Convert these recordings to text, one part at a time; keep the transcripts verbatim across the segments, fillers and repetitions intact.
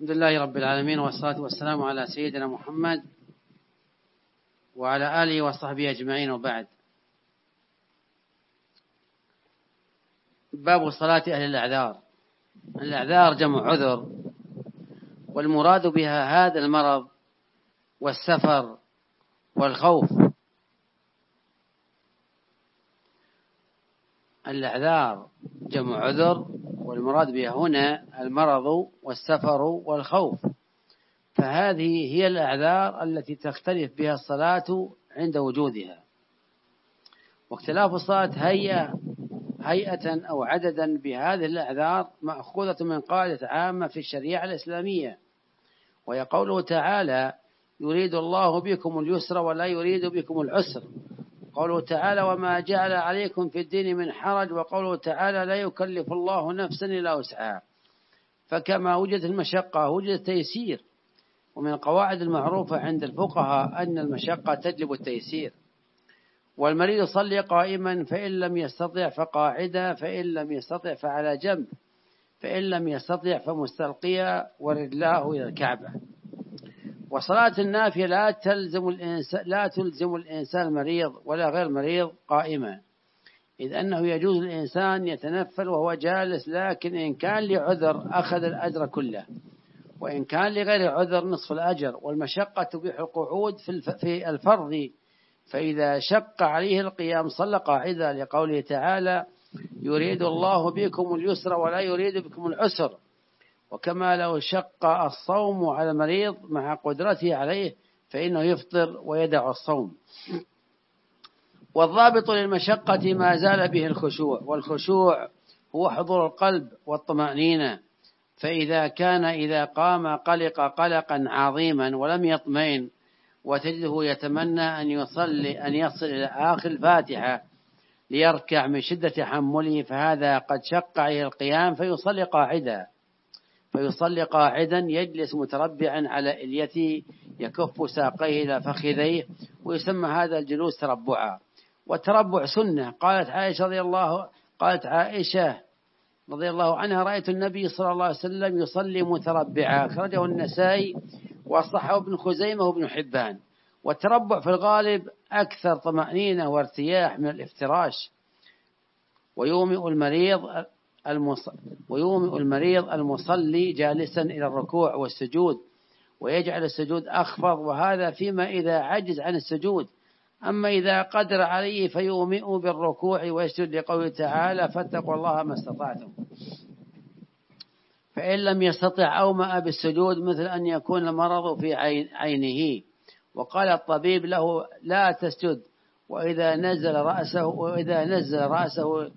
الحمد لله رب العالمين، والصلاة والسلام على سيدنا محمد وعلى آله وصحبه أجمعين، وبعد. باب صلاة أهل الأعذار. الأعذار جمع عذر، والمراد بها هذا المرض والسفر والخوف. الأعذار جمع عذر، والمراد بها هنا المرض والسفر والخوف، فهذه هي الأعذار التي تختلف بها الصلاة عند وجودها. واختلاف الصلاة هيئة هيئة أو عددا بهذه الأعذار مأخوذة من قاعدة عامة في الشريعة الإسلامية، وهي قوله تعالى: يريد الله بكم اليسر ولا يريد بكم العسر. قوله تعالى: وما جعل عليكم في الدين من حرج. وقوله تعالى: لا يكلف الله نفسا إلا وسعها. فكما وجدت المشقة وجد التيسير، ومن القواعد المعروفة عند الفقهاء أن المشقة تجلب التيسير. والمريض يصلي قائما، فإن لم يستطع فقاعدا، فإن لم يستطع فعلى جنب، فإن لم يستطع فمستلقيا ورجلاه إلى الكعبة. وصلاة النافية لا تلزم الإنسان لا تلزم الإنسان المريض ولا غير مريض قائما، إذ أنه يجوز الإنسان يتنفل وهو جالس، لكن إن كان لعذر أخذ الأجر كله، وإن كان لغير عذر نصف الأجر. والمشقة تبيح القعود في الفرض، فإذا شق عليه القيام صلى قاعدا، لقوله تعالى: يريد الله بكم اليسر ولا يريد بكم العسر. وكما لو شق الصوم على المريض مع قدرته عليه فإنه يفطر ويدع الصوم. والضابط للمشقة ما زال به الخشوع، والخشوع هو حضور القلب والطمأنينة، فإذا كان إذا قام قلق قلقا عظيما ولم يطمئن، وتجده يتمنى أن يصلي أن يصل إلى آخر الفاتحة ليركع من شدة تحمله، فهذا قد شق عليه القيام فيصلي قاعدا فيصلي قاعدا يجلس متربعا على إليته، يكف ساقيه إلى فخذيه، ويسمى هذا الجلوس تربعا. والتربع سنة. قالت عائشة رضي الله قالت عائشة رضي الله عنها: رأيت النبي صلى الله عليه وسلم يصلي متربعا. أخرجه النسائي وصححه ابن خزيمة وابن حبان. والتربع في الغالب أكثر طمأنينة وارتياح من الافتراش، ويومئ المريض ويومئ المريض المصلي جالسا إلى الركوع والسجود، ويجعل السجود أخفض، وهذا فيما إذا عجز عن السجود. أما إذا قدر عليه فيومئ بالركوع ويسجد، لقوله تعالى: فاتقوا الله ما استطعتم. فإن لم يستطع أومأ بالسجود، مثل أن يكون المرض في عينه، وقال الطبيب له: لا تسجد، وإذا نزل رأسه وإذا نزل رأسه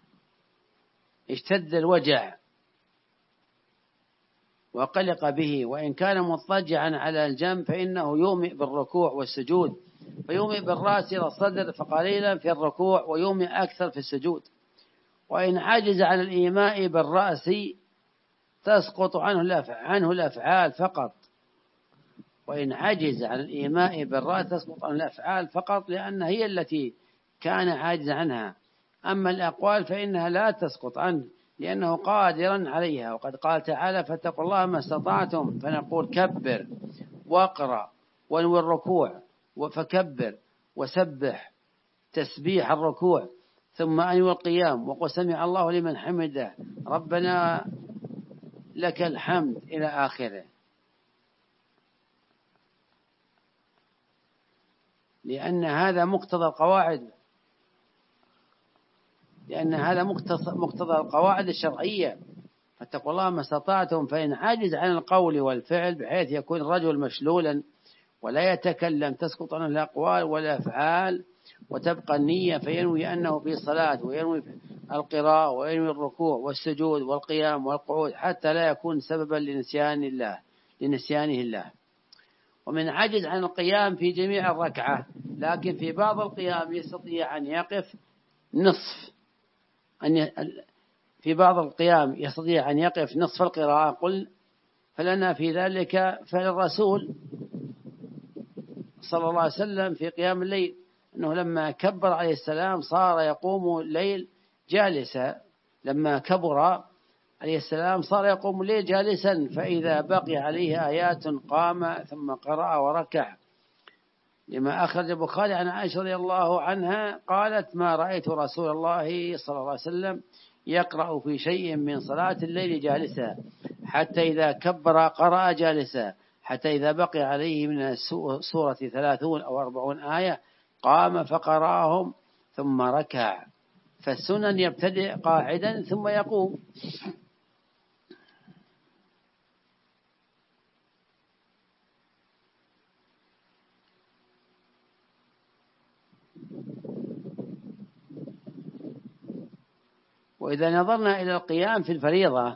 اشتد الوجع وقلق به. وإن كان مضطجعا على الجنب فإنه يومئ بالركوع والسجود، فيومئ بالرأس إلى الصدر فقليلا في الركوع، ويومئ أكثر في السجود. وإن عجز عن الإيماء بالرأس تسقط عنه الأفعال فقط وإن عجز عن الإيماء بالرأس تسقط عنه الأفعال فقط لأن هي التي كان عاجز عنها. أما الأقوال فإنها لا تسقط عنه، لأنه قادرا عليها. وقد قال تعالى: فاتقوا الله ما استطعتم. فنقول: كبر واقرأ وانوي الركوع، فكبر وسبح تسبيح الركوع، ثم أنوي القيام وقل: سمع الله لمن حمده، ربنا لك الحمد، إلى آخره. لأن هذا مقتضى القواعد لأن هذا مقتضى القواعد الشرعية. فاتقوا الله ما استطعتم. فإن عاجز عن القول والفعل بحيث يكون الرجل مشلولا ولا يتكلم تسقط عنه الأقوال والأفعال، وتبقى النية، فينوي أنه في صلاة، وينوي القراءة، وينوي الركوع والسجود والقيام والقعود، حتى لا يكون سببا لنسيان الله لنسيانه الله. ومن عجز عن القيام في جميع الركعة، لكن في بعض القيام يستطيع أن يقف نصف أن في بعض القيام يستطيع أن يقف نصف القراءة. قل فلنا في ذلك فالرسول صلى الله عليه وسلم في قيام الليل، أنه لما كبر عليه السلام صار يقوم الليل جالسا، لما كبر عليه السلام صار يقوم الليل جالسا، فإذا بقي عليه آيات قام ثم قرأ وركع، لما أخرج البخاري عن عائشة رضي الله عنها قالت: ما رأيت رسول الله صلى الله عليه وسلم يقرأ في شيء من صلاة الليل جالسا، حتى إذا كبر قرأ جالسا، حتى إذا بقي عليه من السورة ثلاثون أو أربعون آية قام فقرأهم ثم ركع. فالسنن يبتدئ قاعدا ثم يقوم. وإذا نظرنا إلى القيام في الفريضة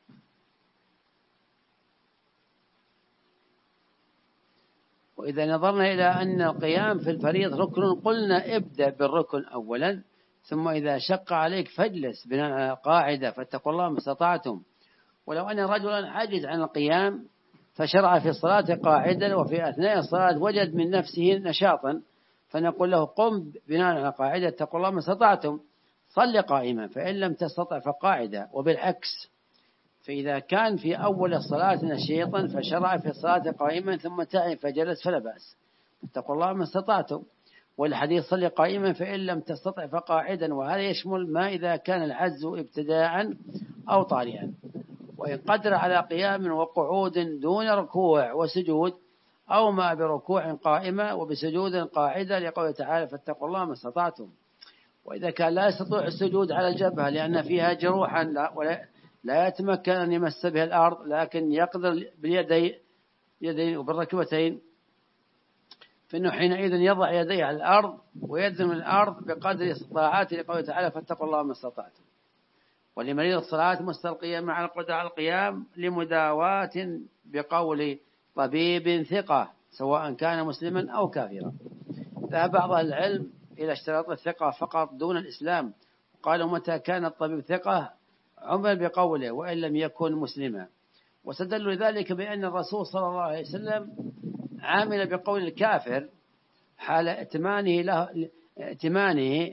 وإذا نظرنا إلى أن القيام في الفريضة ركن، قلنا ابدأ بالركن أولا، ثم إذا شق عليك فاجلس بناء على قاعدة، فاتقوا الله ما استطعتم. ولو أن رجلا عجز عن القيام فشرع في الصلاة قاعدا، وفي أثناء الصلاة وجد من نفسه نشاطا، فنقول له: قم بناء على قاعدة اتقوا الله ما استطعتم، صل قائما، فإن لم تستطع فقاعدة. وبالعكس، فإذا كان في أول الصلاة نشيطا فشرع في الصلاة قائما ثم تعب فجلس فلا بأس، اتقوا الله ما استطعتم. والحديث: صل قائما فإن لم تستطع فقاعدا، وهذا يشمل ما إذا كان العجز ابتداء أو طارئا. وإن قدر على قيام وقعود دون ركوع وسجود، أو ما بركوع قائمة وبسجود قاعدة، لقوله تعالى: فاتقوا الله ما استطعتم. وإذا كان لا يستطيع السجود على الجبهة لأن فيها جروحا لا, ولا لا يتمكن أن يمس بها الأرض، لكن يقدر باليدين يدين وبالركبتين، فإنه حينئذ يضع يديه على الأرض ويدن الأرض بقدر استطاعته، لقوله تعالى: فاتقوا الله ما استطعتم. ولمريض الصلاة مستلقيا مع القدرة على القيام لمداواة بقول طبيب ثقة، سواء كان مسلما أو كافرا. ذهب بعض العلم إلى اشتراط الثقة فقط دون الإسلام، وقالوا: متى كان الطبيب ثقة عمل بقوله وإن لم يكن مسلما. واستدلوا ذلك بأن الرسول صلى الله عليه وسلم عامل بقول الكافر حال ائتمانه له ائتمانه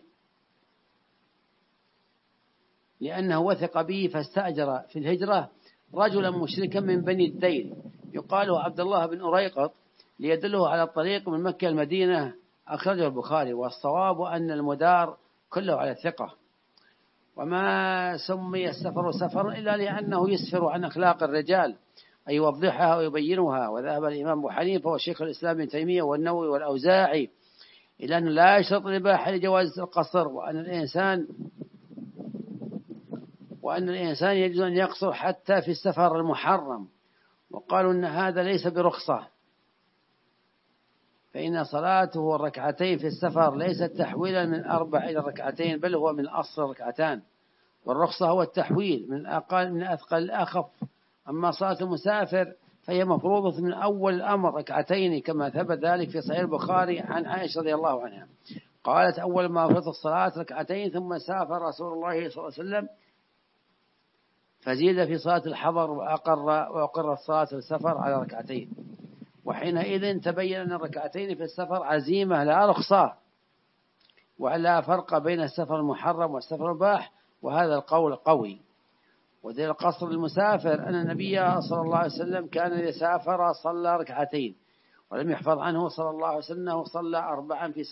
لأنه وثق به، فاستأجر في الهجرة رجلا مشركا من بني الديل يقال عبد الله بن أريقط ليدله على الطريق من مكة المدينة، أخرجه البخاري. والصواب أن المدار كله على الثقة. وما سمي السفر سفرا إلا لأنه يسفر عن أخلاق الرجال، أي يوضحها ويبينها. وذهب الإمام أبو حنيفة وشيخ الإسلام ابن تيمية والنووي والأوزاعي إلى أنه لا يشترط الإباحة لجواز القصر، وأن الإنسان وأن الإنسان يجوز أن يقصر حتى في السفر المحرم. وقالوا أن هذا ليس برخصة، فإن صلاته الركعتين في السفر ليست تحويلا من أربع إلى ركعتين، بل هو من أصل ركعتان، والرخصة هو التحويل من أقل من أثقل الأخف. أما صلاة المسافر فهي مفروضة من أول الأمر ركعتين، كما ثبت ذلك في صحيح البخاري عن عائشة رضي الله عنها قالت: أول ما فرض الصلاة ركعتين، ثم سافر رسول الله صلى الله عليه وسلم فزيد في صلاة الحضر وأقر وأقر الصلاة السفر على ركعتين. وحينئذ تبين أن الركعتين في السفر عزيمة لا رخصة، ولا فرق بين السفر المحرم والسفر المباح، وهذا القول قوي. ودليل قصر المسافر أن النبي صلى الله عليه وسلم كان إذا سافر صلى ركعتين، ولم يحفظ عنه صلى الله عليه وسلم صلى أربعا في